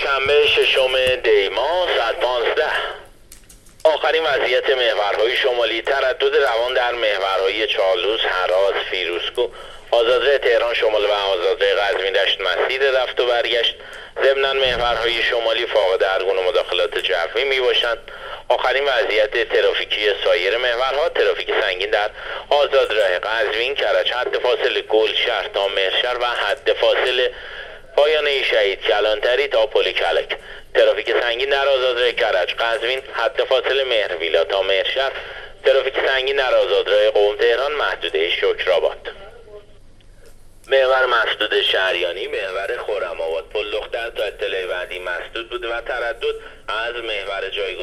چهارشنبه 6 دی ماه ساعت 15. آخرین وضعیت محورهای شمالی: تردد روان در محورهای چالوس، هراز، فیروزکوه، آزادراه تهران شمال و آزادراه قزوین دشت مسیر رفت و برگشت. ضمناً محورهای شمالی فاقد هر گونه مداخلات جوی می باشند. آخرین وضعیت ترافیکی سایر محورها: ترافیک سنگین در آزادراه قزوین، کرج، حد فاصل گلشهر تا مهرشهر و حد فاصل پایانه شهید کلانتری تا پل کلک. ترافیک سنگین در آزادراه کرج قزوین، حد فاصل مهرویلا تا مهرشهر. ترافیک سنگین در آزادراه قم تهران، محدوده شکرآباد. محور مسدود شهریانی، محور خرم‌آباد، پل دختر تا اطلاع بعدی مسدود بوده و تردد از محور جایگاه